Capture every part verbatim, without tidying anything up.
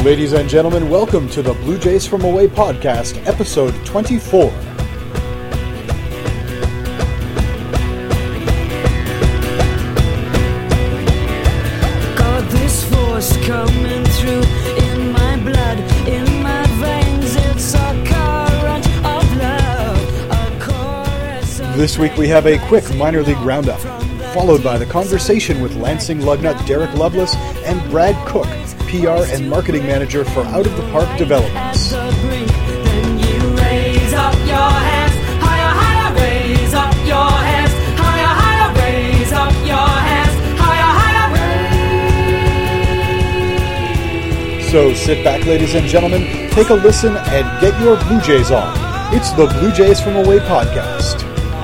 Ladies and gentlemen, welcome to the Blue Jays from Away podcast, episode twenty-four. Got this force coming through in my blood, in my veins. It's a current of love, a chorus of This week we have a quick minor league roundup, followed by the conversation with Lansing Lugnut Derek Lovelace and Brad Cook, P R and marketing manager for Out of the Park Developments. at the brink. Then you raise up your hands, higher, higher, raise up your hands, higher, higher, raise up your hands, higher, higher, raise. So sit back, ladies and gentlemen, take a listen and get your Blue Jays on. It's the Blue Jays from Away podcast.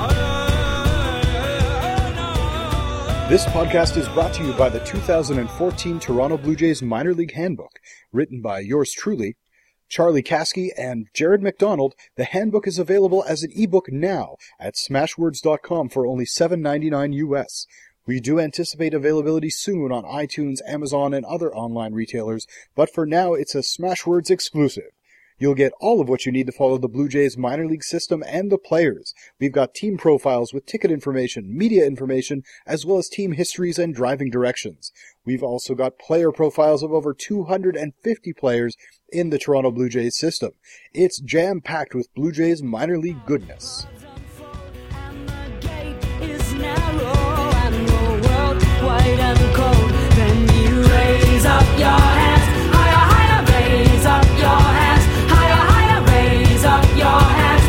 This podcast is brought to you by the two thousand fourteen Toronto Blue Jays Minor League Handbook, written by yours truly, Charlie Caskey and Jared McDonald. The handbook is available as an ebook now at smashwords dot com for only seven dollars and ninety-nine cents U S. We do anticipate availability soon on iTunes, Amazon, and other online retailers, but for now it's a Smashwords exclusive. You'll get all of what you need to follow the Blue Jays minor league system and the players. We've got team profiles with ticket information, media information, as well as team histories and driving directions. We've also got player profiles of over two hundred fifty players in the Toronto Blue Jays system. It's jam-packed with Blue Jays minor league goodness. And the gate is narrow and the world wide and cold. Then you raise up your hands, higher, higher, raise up your hands, higher, higher, raise up your hands,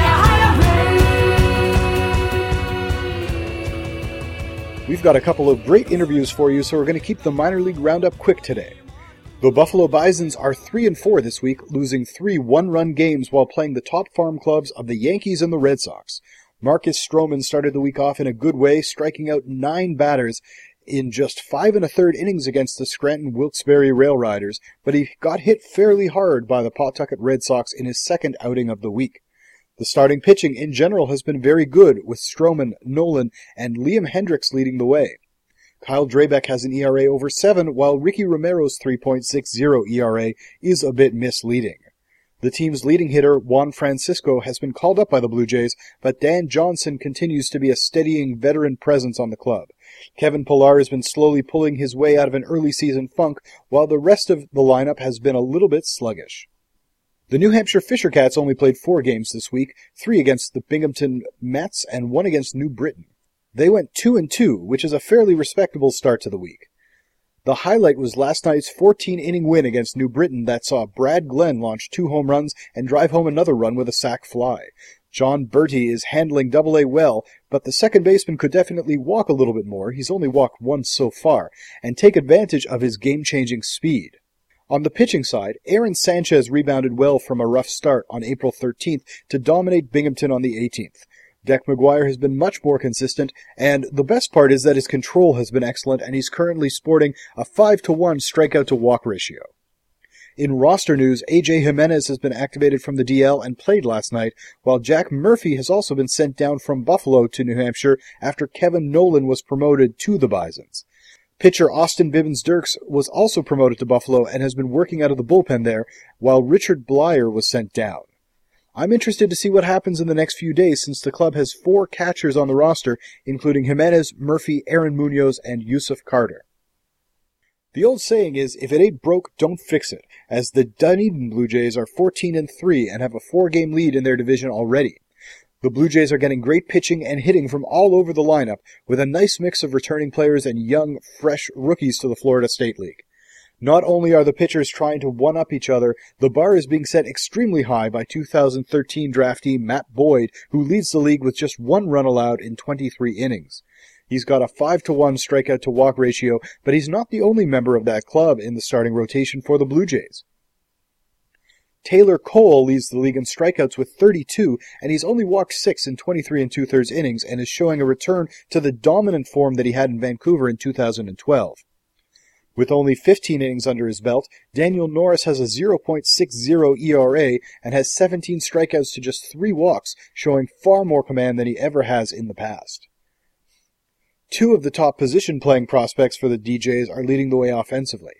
higher, higher, raise. We've got a couple of great interviews for you, so we're going to keep the minor league roundup quick today. The Buffalo Bisons are three and four this week, losing three one-run games while playing the top farm clubs of the Yankees and the Red Sox. Marcus Stroman started the week off in a good way, striking out nine batters in just five and a third innings against the Scranton Wilkes-Barre Rail Riders, but he got hit fairly hard by the Pawtucket Red Sox in his second outing of the week. The starting pitching in general has been very good, with Stroman, Nolan, and Liam Hendricks leading the way. Kyle Drabek has an E R A over seven, while Ricky Romero's three point six oh E R A is a bit misleading. The team's leading hitter, Juan Francisco, has been called up by the Blue Jays, but Dan Johnson continues to be a steadying veteran presence on the club. Kevin Pillar has been slowly pulling his way out of an early season funk, while the rest of the lineup has been a little bit sluggish. The New Hampshire Fisher Cats only played four games this week, three against the Binghamton Mets and one against New Britain. They went two and two, which is a fairly respectable start to the week. The highlight was last night's fourteen-inning win against New Britain that saw Brad Glenn launch two home runs and drive home another run with a sac fly. John Bertie is handling Double A well, but the second baseman could definitely walk a little bit more, he's only walked once so far, and take advantage of his game-changing speed. On the pitching side, Aaron Sanchez rebounded well from a rough start on April thirteenth to dominate Binghamton on the eighteenth. Deck McGuire has been much more consistent, and the best part is that his control has been excellent, and he's currently sporting a five to one strikeout-to-walk ratio. In roster news, A J Jimenez has been activated from the D L and played last night, while Jack Murphy has also been sent down from Buffalo to New Hampshire after Kevin Nolan was promoted to the Bisons. Pitcher Austin Bibbins-Dirks was also promoted to Buffalo and has been working out of the bullpen there, while Richard Blyer was sent down. I'm interested to see what happens in the next few days since the club has four catchers on the roster, including Jimenez, Murphy, Aaron Munoz, and Yusuf Carter. The old saying is, if it ain't broke, don't fix it, as the Dunedin Blue Jays are fourteen and three and have a four-game lead in their division already. The Blue Jays are getting great pitching and hitting from all over the lineup, with a nice mix of returning players and young, fresh rookies to the Florida State League. Not only are the pitchers trying to one-up each other, the bar is being set extremely high by two thousand thirteen draftee Matt Boyd, who leads the league with just one run allowed in twenty-three innings. He's got a five to one strikeout-to-walk ratio, but he's not the only member of that club in the starting rotation for the Blue Jays. Taylor Cole leads the league in strikeouts with thirty-two, and he's only walked six in twenty-three and two-thirds innings and is showing a return to the dominant form that he had in Vancouver in two thousand twelve. With only fifteen innings under his belt, Daniel Norris has a point oh six oh E R A and has seventeen strikeouts to just three walks, showing far more command than he ever has in the past. Two of the top position-playing prospects for the D Js are leading the way offensively.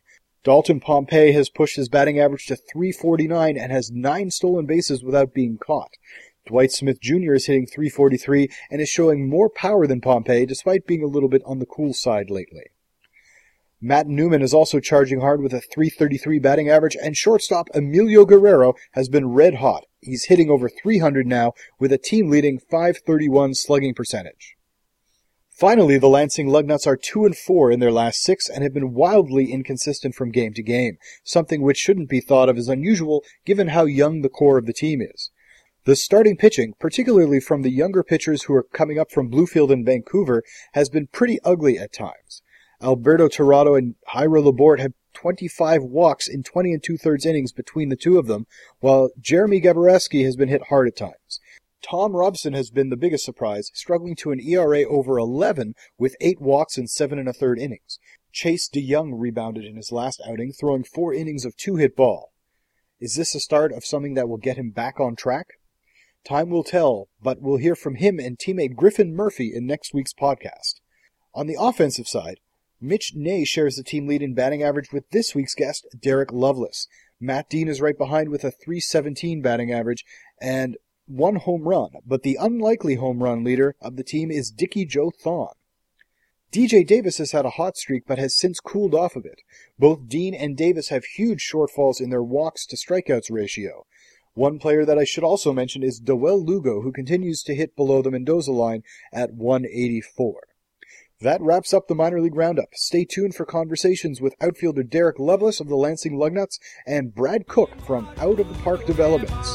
Dalton Pompey has pushed his batting average to three forty-nine and has nine stolen bases without being caught. Dwight Smith Junior is hitting three forty-three and is showing more power than Pompey despite being a little bit on the cool side lately. Matt Newman is also charging hard with a three thirty-three batting average, and shortstop Emilio Guerrero has been red hot. He's hitting over three hundred now with a team-leading five thirty-one slugging percentage. Finally, the Lansing Lugnuts are two and four in their last six and have been wildly inconsistent from game to game, something which shouldn't be thought of as unusual given how young the core of the team is. The starting pitching, particularly from the younger pitchers who are coming up from Bluefield and Vancouver, has been pretty ugly at times. Alberto Tirado and Jairo Laborde have twenty-five walks in twenty and two-thirds innings between the two of them, while Jeremy Gaboreski has been hit hard at times. Tom Robson has been the biggest surprise, struggling to an E R A over eleven with eight walks in seven and a third innings. Chase DeYoung rebounded in his last outing, throwing four innings of two-hit ball. Is this the start of something that will get him back on track? Time will tell, but we'll hear from him and teammate Griffin Murphy in next week's podcast. On the offensive side, Mitch Ney shares the team lead in batting average with this week's guest, Derek Lovelace. Matt Dean is right behind with a three seventeen batting average and one home run, but the unlikely home run leader of the team is Dickie Joe Thon. D J Davis has had a hot streak but has since cooled off a bit. Both Dean and Davis have huge shortfalls in their walks to strikeouts ratio. One player that I should also mention is Dowell Lugo, who continues to hit below the Mendoza line at one eighty-four. That wraps up the minor league roundup. Stay tuned for conversations with outfielder Derek Lovelace of the Lansing Lugnuts and Brad Cook from Out of the Park Developments.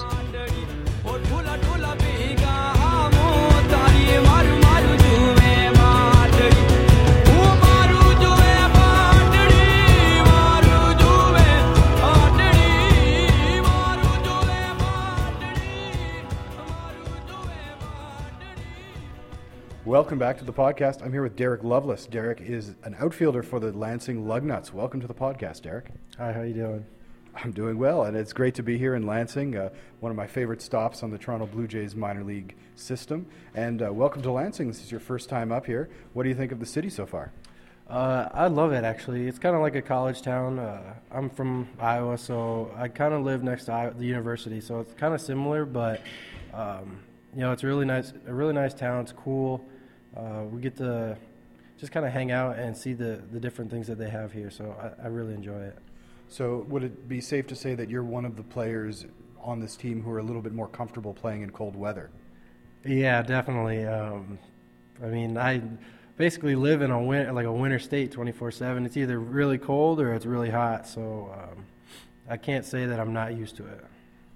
Welcome back to the podcast. I'm here with Derek Lovelace. Derek is an outfielder for the Lansing Lugnuts. Welcome to the podcast, Derek. Hi, how you doing? I'm doing well, and it's great to be here in Lansing, uh, one of my favorite stops on the Toronto Blue Jays minor league system. And uh, welcome to Lansing. This is your first time up here. What do you think of the city so far? Uh, I love it, actually. It's kind of like a college town. Uh, I'm from Iowa, so I kind of live next to Iowa, the university, so it's kind of similar, but um, you know, it's really nice. A really nice town. It's cool. Uh, we get to just kind of hang out and see the, the different things that they have here, so I, I really enjoy it. So would it be safe to say that you're one of the players on this team who are a little bit more comfortable playing in cold weather? Yeah, definitely. Um, I mean, I basically live in a win- like a winter state twenty-four seven. It's either really cold or it's really hot, so um, I can't say that I'm not used to it.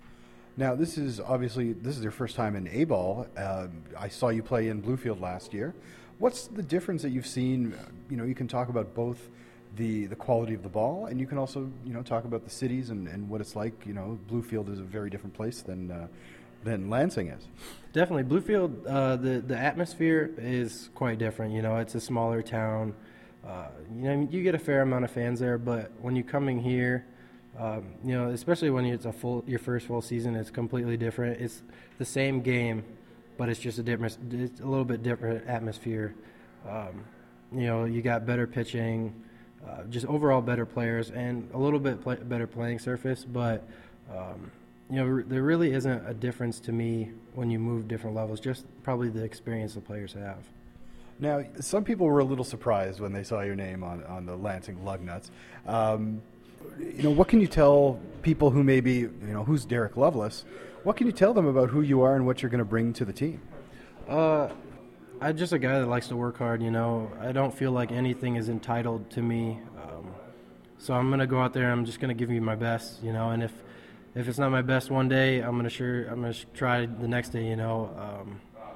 Now, this is obviously, this is your first time in A-ball. Uh, I saw you play in Bluefield last year. What's the difference that you've seen? You know, you can talk about both the the quality of the ball, and you can also, you know, talk about the cities and, and what it's like. You know, Bluefield is a very different place than uh, than Lansing is. Definitely. Bluefield, uh, the, the atmosphere is quite different. You know, it's a smaller town. Uh, you know, you get a fair amount of fans there, but when you're coming here, Um, you know, especially when it's a full, your first full season, it's completely different. It's the same game, but it's just a different, it's a little bit different atmosphere. Um, you know, you got better pitching, uh, just overall better players, and a little bit play, better playing surface. But um, you know, r- there really isn't a difference to me when you move different levels. Just probably the experience the players have. Now, some people were a little surprised when they saw your name on on the Lansing Lugnuts. Um, You know, what can you tell people who maybe, you know, who's Derek Lovelace? What can you tell them about who you are and what you're going to bring to the team? Uh, I'm just a guy that likes to work hard, you know. I don't feel like anything is entitled to me. Um, so I'm going to go out there and I'm just going to give you my best, you know. And if, if it's not my best one day, I'm going to sure I'm going to try the next day, you know. Um,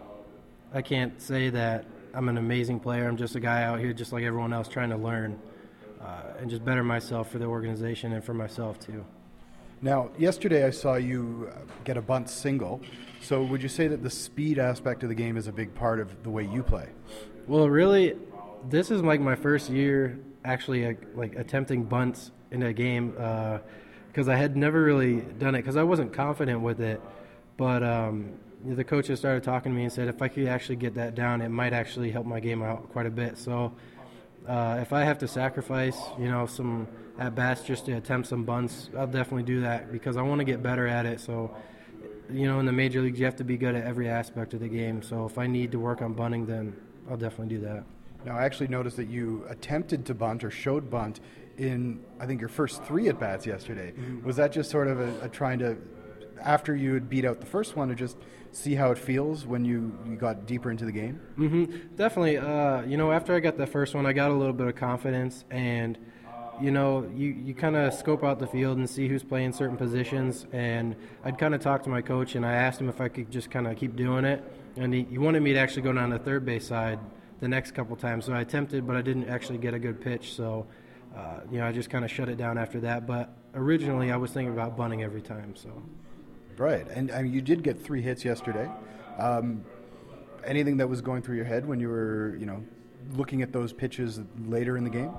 I can't say that I'm an amazing player. I'm just a guy out here just like everyone else trying to learn. Uh, and just better myself for the organization and for myself too. Now, yesterday I saw you get a bunt single. So would you say that the speed aspect of the game is a big part of the way you play? Well, really, this is like my first year actually uh, like attempting bunts in a game because uh, I had never really done it because I wasn't confident with it. But um, the coaches started talking to me and said if I could actually get that down, it might actually help my game out quite a bit. So Uh, if I have to sacrifice, you know, some at-bats just to attempt some bunts, I'll definitely do that because I want to get better at it. So, you know, in the major leagues, you have to be good at every aspect of the game. So if I need to work on bunting, then I'll definitely do that. Now, I actually noticed that you attempted to bunt or showed bunt in, I think, your first three at-bats yesterday. Mm-hmm. Was that just sort of a, a trying to, after you had beat out the first one, to just see how it feels when you, you got deeper into the game? Mm-hmm. Definitely. Uh, you know, after I got the first one, I got a little bit of confidence, and, you know, you, you kind of scope out the field and see who's playing certain positions, and I'd kind of talk to my coach, and I asked him if I could just kind of keep doing it, and he, he wanted me to actually go down the third base side the next couple times, so I attempted, but I didn't actually get a good pitch, so, uh, you know, I just kind of shut it down after that, but originally I was thinking about bunting every time, so... Right, and I mean, you did get three hits yesterday. Um, anything that was going through your head when you were, you know, looking at those pitches later in the game?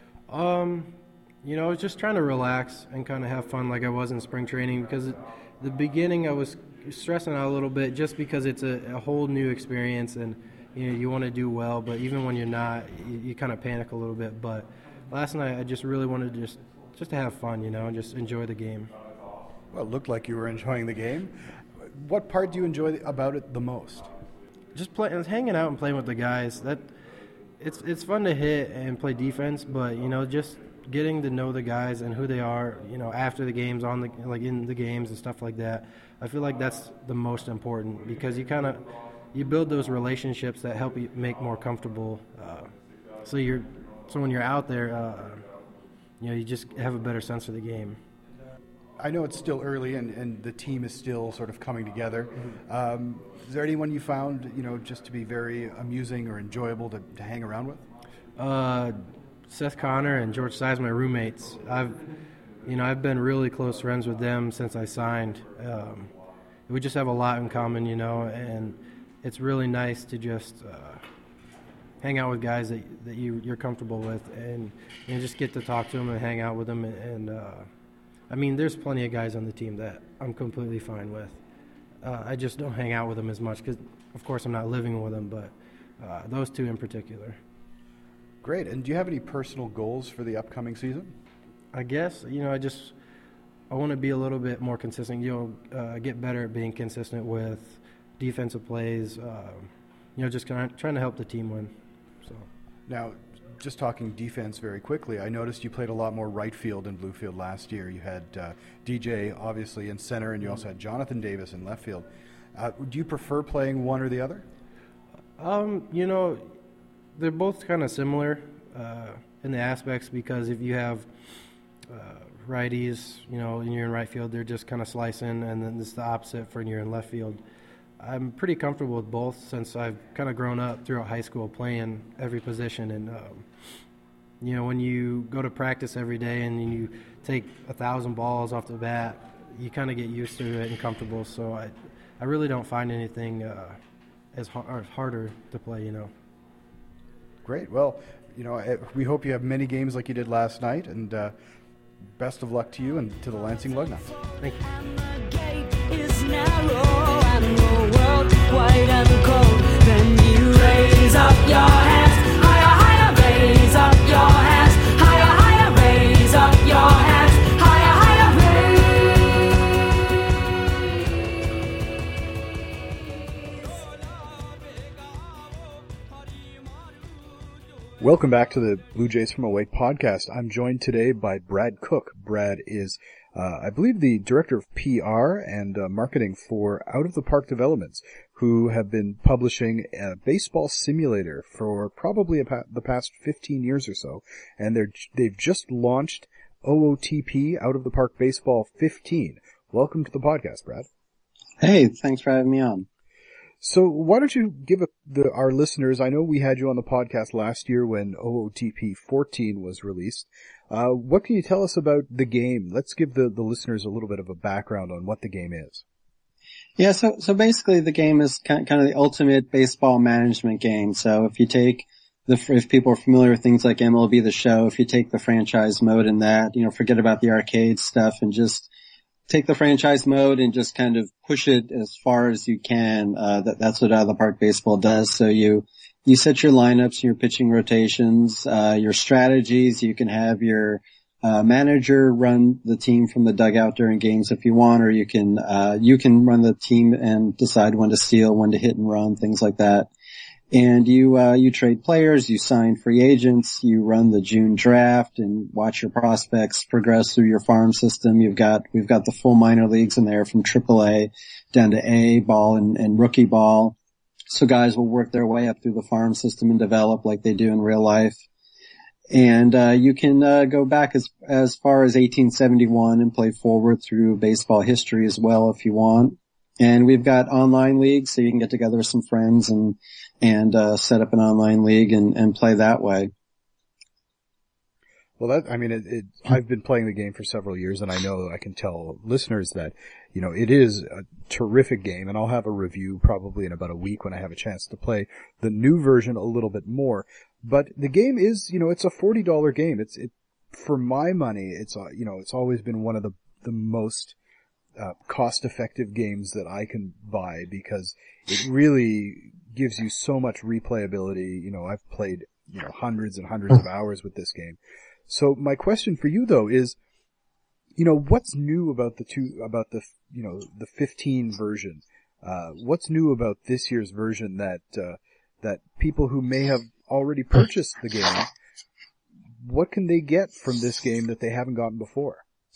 Um, you know, I was just trying to relax and kind of have fun like I was in spring training because at the beginning I was stressing out a little bit just because it's a, a whole new experience and, you know, you want to do well, but even when you're not, you, you kind of panic a little bit. But last night I just really wanted to just, just to have fun, you know, and just enjoy the game. Well, it looked like you were enjoying the game. What part do you enjoy about it the most? Just play, hanging out and playing with the guys. That it's it's fun to hit and play defense, but you know, just getting to know the guys and who they are. You know, after the games, on the like in the games and stuff like that. I feel like that's the most important because you kind of you build those relationships that help you make more comfortable. Uh, so you're so when you're out there, uh, you know, you just have a better sense of the game. I know it's still early and, and the team is still sort of coming together. Mm-hmm. Um, is there anyone you found, you know, just to be very amusing or enjoyable to, to hang around with? Uh, Seth Connor and George Size, my roommates. I've, you know, I've been really close friends with them since I signed. Um, we just have a lot in common, you know, and it's really nice to just uh, hang out with guys that that you you're comfortable with, and you know, just get to talk to them and hang out with them and. and uh, I mean, there's plenty of guys on the team that I'm completely fine with. Uh, I just don't hang out with them as much because, of course, I'm not living with them, but uh, those two in particular. Great. And do you have any personal goals for the upcoming season? I guess, you know, I just I want to be a little bit more consistent, you know, uh, get better at being consistent with defensive plays, uh, you know, just kind of trying to help the team win. So now, just talking defense very quickly, I noticed you played a lot more right field in Bluefield last year. You had uh, D J, obviously, in center, and you also had Jonathan Davis in left field. Uh, do you prefer playing one or the other? Um, you know, they're both kind of similar uh, in the aspects because if you have uh, righties, you know, and you're in right field, they're just kind of slicing, and then it's the opposite for when you're in left field. I'm pretty comfortable with both since I've kind of grown up throughout high school playing every position. And, um, you know, when you go to practice every day and you take a thousand balls off the bat, you kind of get used to it and comfortable. So I I really don't find anything uh, as hard, harder to play, you know. Great. Well, you know, we hope you have many games like you did last night, and uh, best of luck to you and to the Lansing Lugnuts. Thank you. White and cold, then you raise up your hands, higher, higher, raise up your hands, higher, higher, raise up your hands, higher, higher. Welcome back to the Blue Jays from Awake podcast. I'm joined today by Brad Cook. Brad is Uh, I believe the director of P R and uh, marketing for Out of the Park Developments, who have been publishing a baseball simulator for probably about the past fifteen years or so. And they're, they've just launched O O T P, Out of the Park Baseball fifteen. Welcome to the podcast, Brad. Hey, thanks for having me on. So why don't you give a, the, our listeners, I know we had you on the podcast last year when O O T P fourteen was released. Uh, what can you tell us about the game? Let's give the, the listeners a little bit of a background on what the game is. Yeah, so, so basically the game is kind of the ultimate baseball management game. So if you take the, if people are familiar with things like M L B The Show, if you take the franchise mode in that, you know, forget about the arcade stuff and just take the franchise mode and just kind of push it as far as you can. Uh, that, that's what Out of the Park Baseball does. So you, you set your lineups, your pitching rotations, uh, your strategies. You can have your uh, manager run the team from the dugout during games if you want, or you can uh, you can run the team and decide when to steal, when to hit and run, things like that. And you uh, you trade players, you sign free agents, you run the June draft, and watch your prospects progress through your farm system. You've got we've got the full minor leagues in there from triple A down to A ball and, and rookie ball. So guys will work their way up through the farm system and develop like they do in real life. And uh you can uh go back as as far as eighteen seventy-one and play forward through baseball history as well if you want. And we've got online leagues, so you can get together with some friends and and uh set up an online league and, and play that way. Well, that, I mean, it, it, I've been playing the game for several years, and I know I can tell listeners that, you know, it is a terrific game, and I'll have a review probably in about a week when I have a chance to play the new version a little bit more. But the game is, you know, it's a forty dollars game. It's, it, for my money, it's, uh, you know, it's always been one of the, the most, uh, cost-effective games that I can buy because it really gives you so much replayability. You know, I've played, you know, hundreds and hundreds of hours with this game. So my question for you though is, you know, what's new about the two, about the, you know, the fifteen version? Uh, what's new about this year's version that, uh, that people who may have already purchased the game, what can they get from this game that they haven't gotten before?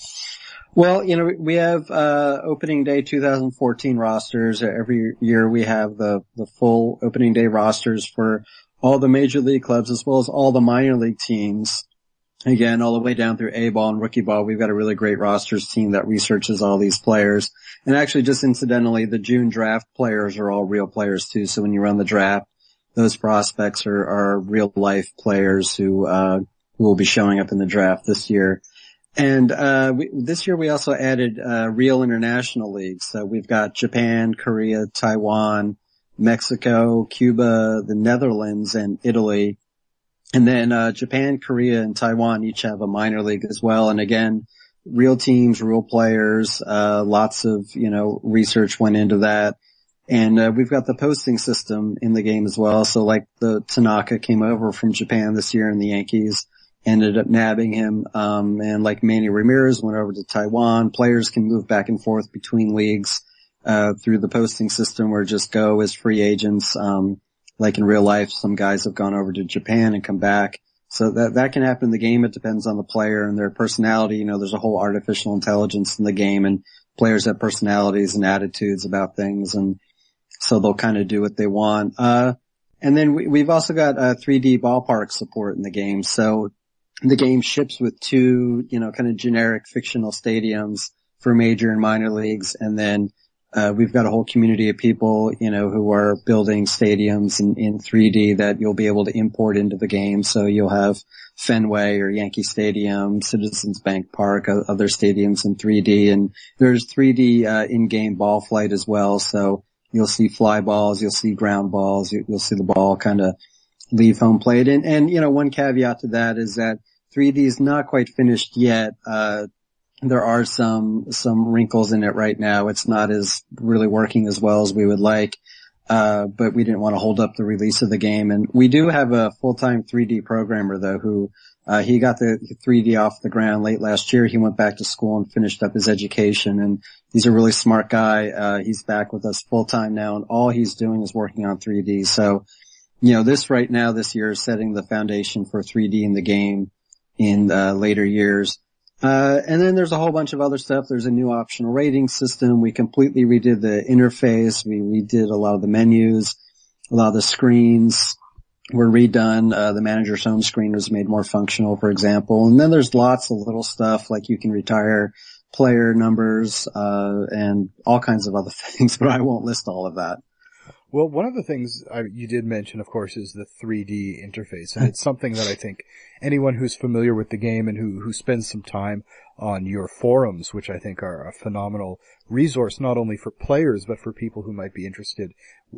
Well, you know, we have, uh, opening day two thousand fourteen rosters. Every year we have the, the full opening day rosters for all the major league clubs as well as all the minor league teams. Again, all the way down through A ball and rookie ball, we've got a really great rosters team that researches all these players. And actually, just incidentally, the June draft players are all real players too. So when you run the draft, those prospects are, are real life players who, uh, who will be showing up in the draft this year. And, uh, we, this year we also added, uh, real international leagues. So we've got Japan, Korea, Taiwan, Mexico, Cuba, the Netherlands, and Italy. And then, uh, Japan, Korea, and Taiwan each have a minor league as well. And again, real teams, real players, uh, lots of, you know, research went into that. And, uh, we've got the posting system in the game as well. So like the Tanaka came over from Japan this year and the Yankees ended up nabbing him. Um, and like Manny Ramirez went over to Taiwan. Players can move back and forth between leagues, uh, through the posting system or just go as free agents. Um, like in real life, some guys have gone over to Japan and come back. So that, that can happen in the game. It depends on the player and their personality. You know, there's a whole artificial intelligence in the game and players have personalities and attitudes about things. And so they'll kind of do what they want. Uh, and then we, we've also got, uh, three D ballpark support in the game. So the game ships with two, you know, kind of generic fictional stadiums for major and minor leagues. And then, uh, we've got a whole community of people, you know, who are building stadiums in, in three D that you'll be able to import into the game. So you'll have Fenway or Yankee Stadium, Citizens Bank Park, uh, other stadiums in three D. And there's three D, uh, in-game ball flight as well. So you'll see fly balls, you'll see ground balls, you, you'll see the ball kind of leave home plate. And, and, you know, one caveat to that is that three D is not quite finished yet. Uh, there are some, some wrinkles in it right now. It's not as really working as well as we would like. Uh, but we didn't want to hold up the release of the game. And we do have a full-time three D programmer though who, uh, he got the three D off the ground late last year. He went back to school and finished up his education and he's a really smart guy. Uh, he's back with us full-time now and all he's doing is working on three D. So, you know, this right now this year is setting the foundation for three D in the game in uh, later years. Uh, and then there's a whole bunch of other stuff. There's a new optional rating system. We completely redid the interface. We redid a lot of the menus. A lot of the screens were redone. Uh, the manager's home screen was made more functional, for example. And then there's lots of little stuff like you can retire player numbers, uh, and all kinds of other things, but I won't list all of that. Well, one of the things I, you did mention, of course, is the three D interface, and it's something that I think anyone who's familiar with the game and who, who spends some time on your forums, which I think are a phenomenal resource, not only for players, but for people who might be interested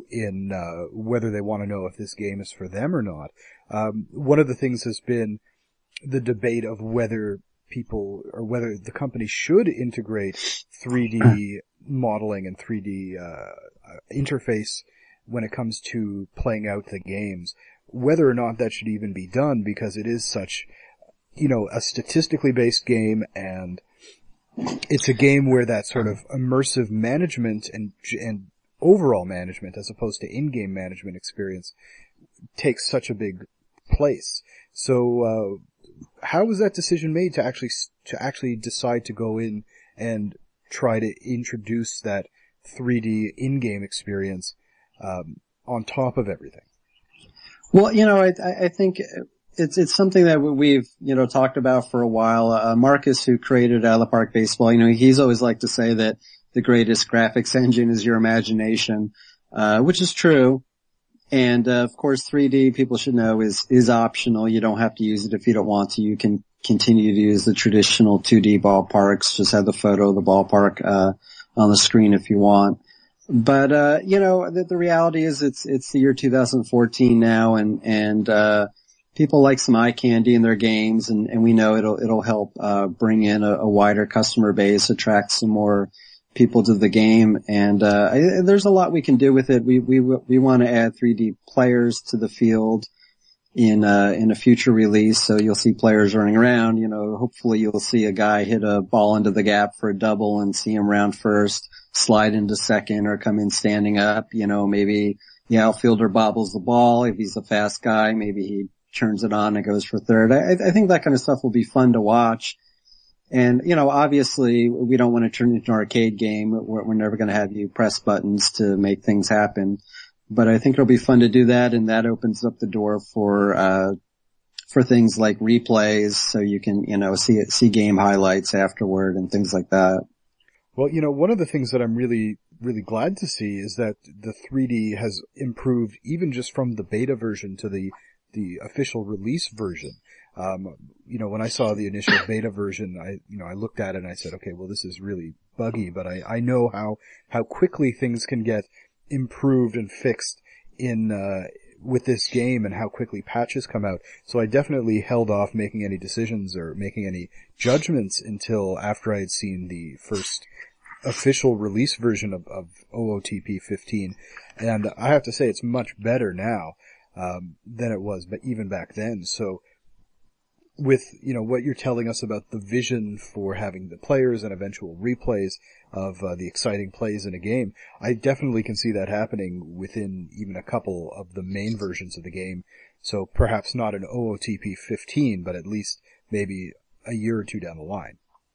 in uh, whether they want to know if this game is for them or not. Um, one of the things has been the debate of whether people, or whether the company should integrate three D modeling and three D uh, interface when it comes to playing out the games, whether or not that should even be done, because it is such, you know, a statistically based game, and it's a game where that sort of immersive management and, and overall management, as opposed to in-game management experience, takes such a big place. So, uh, how was that decision made to actually, to actually decide to go in and try to introduce that three D in-game experience, um, on top of everything? Well, you know, I, I think it's, it's something that we've, you know, talked about for a while. Uh, Marcus, who created Out of the Park Baseball, you know, he's always liked to say that the greatest graphics engine is your imagination, uh, which is true. And, uh, of course, three D, people should know, is, is optional. You don't have to use it if you don't want to. You can continue to use the traditional two D ballparks. Just have the photo of the ballpark, uh, on the screen if you want. But, uh, you know, the, the reality is it's, it's the year two thousand fourteen now, and, and, uh, people like some eye candy in their games, and, and we know it'll, it'll help, uh, bring in a, a wider customer base, attract some more people to the game. And, uh, I, there's a lot we can do with it. We, we, we want to add three D players to the field in, uh, in a future release. So you'll see players running around, you know, hopefully you'll see a guy hit a ball into the gap for a double and see him round first, slide into second, or come in standing up. You know, maybe the outfielder bobbles the ball. If he's a fast guy, maybe he turns it on and goes for third. I, I think that kind of stuff will be fun to watch. And, you know, obviously we don't want to turn it into an arcade game. We're, we're never going to have you press buttons to make things happen. But I think it'll be fun to do that, and that opens up the door for, uh, for things like replays, so you can, you know, see it, see game highlights afterward and things like that. Well, you know, one of the things that I'm really, really glad to see is that the three D has improved even just from the beta version to the, the official release version. Um, you know, when I saw the initial beta version, I, you know, I looked at it and I said, okay, well, this is really buggy, but I, I know how, how quickly things can get improved and fixed in, uh, with this game, and how quickly patches come out. So I definitely held off making any decisions or making any judgments until after I had seen the first official release version of, of O O T P fifteen. And I have to say it's much better now, um, than it was, but even back then. So with, you know, what you're telling us about the vision for having the players and eventual replays of uh, the exciting plays in a game, I definitely can see that happening within even a couple of the main versions of the game. So perhaps not an O O T P fifteen, but at least maybe a year or two down the line.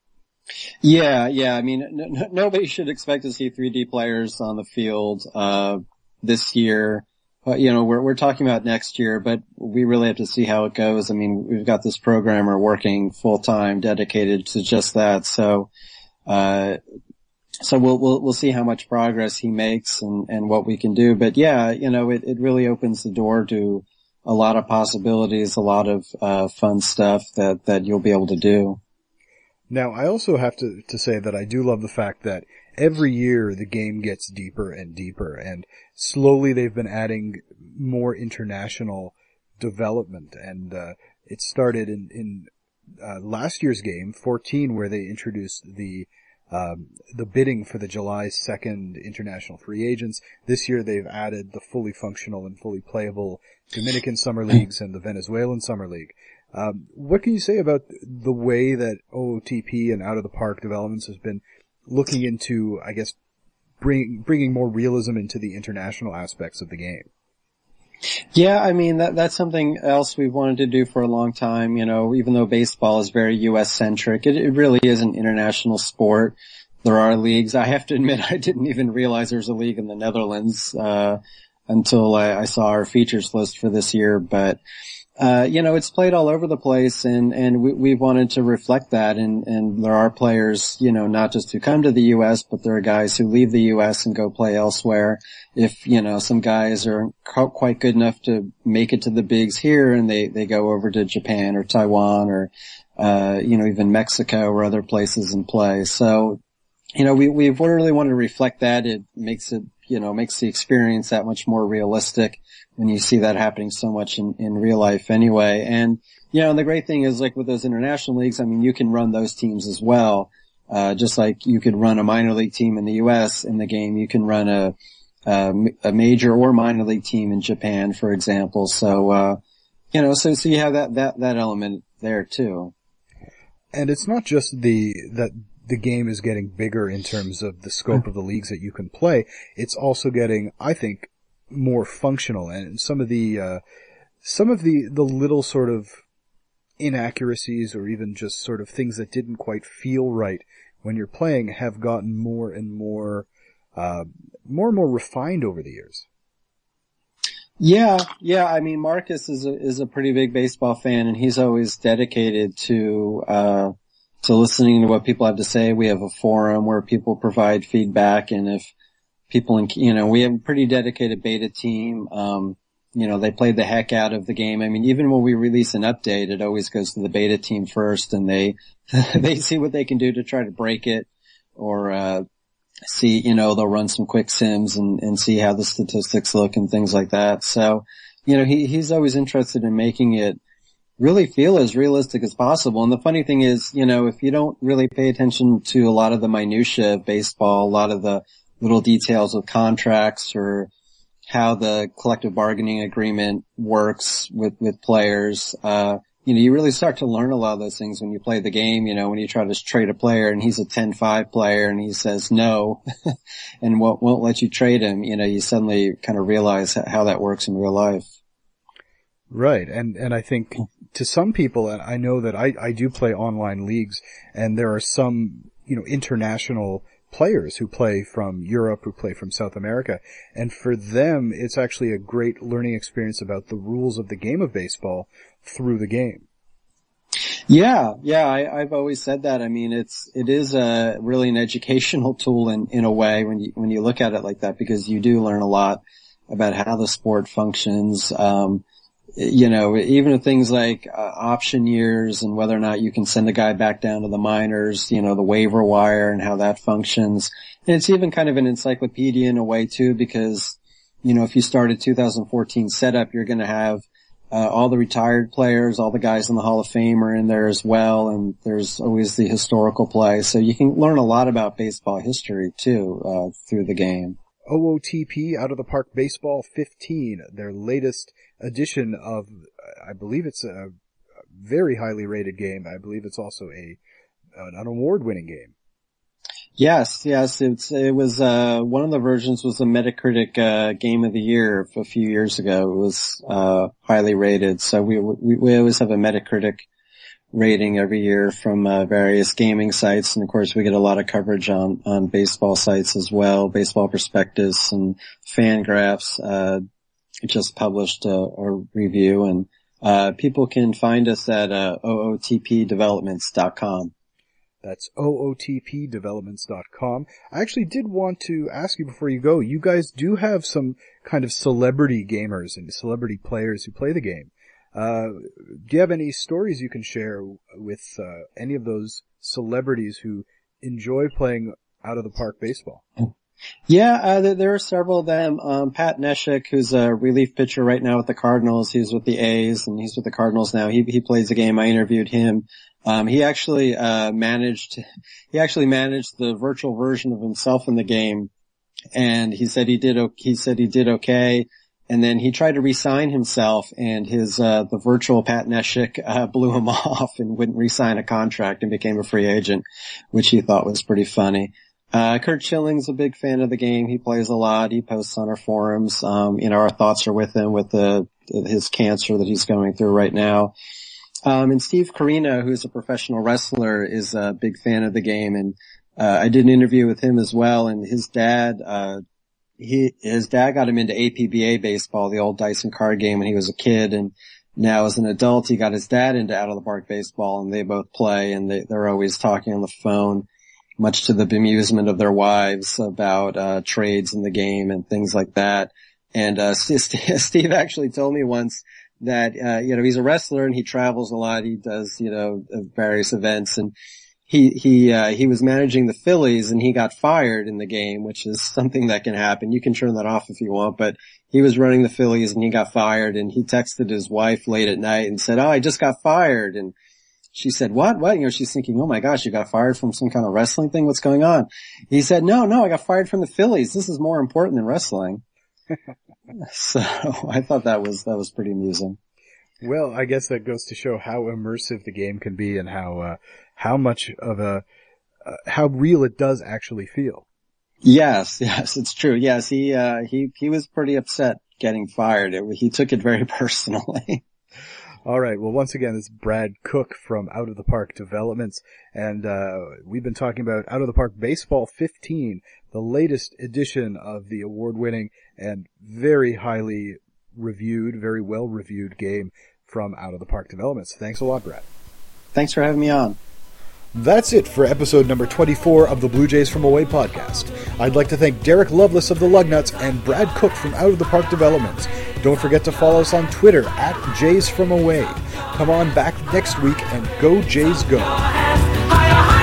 Yeah, yeah. I mean, n- n- nobody should expect to see three D players on the field uh this year. Uh, you know, we're we're talking about next year, but we really have to see how it goes. I mean, we've got this programmer working full time, dedicated to just that. So, uh, so we'll we'll we'll see how much progress he makes and and what we can do. But yeah, you know, it it really opens the door to a lot of possibilities, a lot of uh fun stuff that that you'll be able to do. Now, I also have to, to say that I do love the fact that every year the game gets deeper and deeper, and slowly they've been adding more international development. And uh, it started in, in uh, last year's game, fourteen, where they introduced the um, the bidding for the July second international free agents. This year they've added the fully functional and fully playable Dominican Summer Leagues and the Venezuelan Summer League. Um, what can you say about the way that O O T P and Out of the Park Developments has been looking into, I guess, bring, bringing more realism into the international aspects of the game? Yeah, I mean, that that's something else we've wanted to do for a long time. You know, even though baseball is very U S centric, it, it really is an international sport. There are leagues. I have to admit, I didn't even realize there's a league in the Netherlands, uh, until I, I saw our features list for this year. But, uh, you know, it's played all over the place, and, and we, we wanted to reflect that. And, and there are players, you know, not just who come to the U S, but there are guys who leave the U S and go play elsewhere. If, you know, some guys are quite good enough to make it to the bigs here, and they, they go over to Japan or Taiwan or, uh, you know, even Mexico or other places and play. So, you know, we, we've really wanted to reflect that. It makes it, you know, makes the experience that much more realistic when you see that happening so much in, in real life anyway. And, you know, and the great thing is, like, with those international leagues, I mean, you can run those teams as well. Uh, just like you could run a minor league team in the U S in the game, you can run a, uh, a major or minor league team in Japan, for example. So, uh, you know, so, so you have that, that, that element there too. And it's not just the, that the game is getting bigger in terms of the scope of the leagues that you can play. It's also getting, I think, more functional, and some of the, uh, some of the, the little sort of inaccuracies or even just sort of things that didn't quite feel right when you're playing have gotten more and more, uh, more and more refined over the years. Yeah, yeah. I mean, Marcus is a, is a pretty big baseball fan, and he's always dedicated to, uh, to listening to what people have to say. We have a forum where people provide feedback, and if people, in, you know, we have a pretty dedicated beta team. Um, you know, they played the heck out of the game. I mean, even when we release an update, it always goes to the beta team first, and they, they see what they can do to try to break it, or, uh, see, you know, they'll run some quick sims and, and see how the statistics look and things like that. So, you know, he, he's always interested in making it really feel as realistic as possible. And the funny thing is, you know, if you don't really pay attention to a lot of the minutia of baseball, a lot of the little details of contracts or how the collective bargaining agreement works with, with players, uh, you know, you really start to learn a lot of those things when you play the game. You know, when you try to trade a player and he's a ten five player and he says no and won't, won't let you trade him, you know, you suddenly kind of realize how that works in real life. Right. And, and I think to some people, and I know that I, I do play online leagues, and there are some, you know, international players who play from Europe, who play from South America, and for them, it's actually a great learning experience about the rules of the game of baseball through the game. Yeah, yeah, I, I've always said that. I mean, it's, it is a really an educational tool in, in a way when you, when you look at it like that, because you do learn a lot about how the sport functions. Um, you know, even things like uh, option years and whether or not you can send a guy back down to the minors, you know, the waiver wire and how that functions. And it's even kind of an encyclopedia in a way too, because, you know, if you start a two thousand fourteen setup, you're going to have uh, all the retired players, all the guys in the Hall of Fame are in there as well, and there's always the historical play. So you can learn a lot about baseball history too, uh, through the game. O O T P, Out of the Park Baseball fifteen, their latest edition of, I believe it's a very highly rated game. I believe it's also a an award-winning game. Yes, yes, it's, it was, uh, one of the versions was a Metacritic, uh, game of the year a few years ago. It was, uh, highly rated. So we, we, we always have a Metacritic rating every year from, uh, various gaming sites. And of course we get a lot of coverage on, on baseball sites as well, Baseball Prospectus and Fangraphs, uh, just published a, a review, and, uh, people can find us at, uh, O O T P developments dot com. That's O O T P developments dot com. I actually did want to ask you before you go, you guys do have some kind of celebrity gamers and celebrity players who play the game. Uh, do you have any stories you can share with, uh, any of those celebrities who enjoy playing out of the park baseball? Yeah, uh, there, there are several of them. Um, Pat Neshek, who's a relief pitcher right now with the Cardinals. He's with the A's and he's with the Cardinals now. He, he plays the game. I interviewed him. Um, he actually, uh, managed, he actually managed the virtual version of himself in the game. And he said he did, he said he did okay. And then he tried to re-sign himself, and his, uh, the virtual Pat Neshek, uh, blew him off and wouldn't re-sign a contract and became a free agent, which he thought was pretty funny. Uh, Curt Schilling's a big fan of the game. He plays a lot. He posts on our forums. Um, you know, our thoughts are with him with the, his cancer that he's going through right now. Um, and Steve Corino, who's a professional wrestler, is a big fan of the game. And, uh, I did an interview with him as well. And his dad, uh, he, his dad got him into A P B A baseball, the old Dyson card game, when he was a kid. And now as an adult, he got his dad into out of the park baseball, and they both play, and they, they're always talking on the phone, much to the bemusement of their wives, about, uh, trades in the game and things like that. And, uh, Steve actually told me once that, uh, you know, he's a wrestler and he travels a lot. He does, you know, various events, and he, he, uh, he was managing the Phillies and he got fired in the game, which is something that can happen. You can turn that off if you want, but he was running the Phillies and he got fired, and he texted his wife late at night and said, "Oh, I just got fired." And she said, what, what? You know, she's thinking, oh my gosh, you got fired from some kind of wrestling thing? What's going on? He said, no, no, I got fired from the Phillies. This is more important than wrestling. So I thought that was, that was pretty amusing. Well, I guess that goes to show how immersive the game can be and how, uh, how much of a, uh, how real it does actually feel. Yes, yes, it's true. Yes, he, uh, he, he was pretty upset getting fired. It, he took it very personally. All right. Well, once again, it's Brad Cook from Out of the Park Developments, and uh we've been talking about Out of the Park Baseball fifteen, the latest edition of the award-winning and very highly reviewed, very well-reviewed game from Out of the Park Developments. Thanks a lot, Brad. Thanks for having me on. That's it for episode number twenty-four of the Blue Jays from Away podcast. I'd like to thank Derek Lovelace of the Lugnuts and Brad Cook from Out of the Park Developments. Don't forget to follow us on Twitter at Jays from Away. Come on back next week and go Jays go. Higher, higher.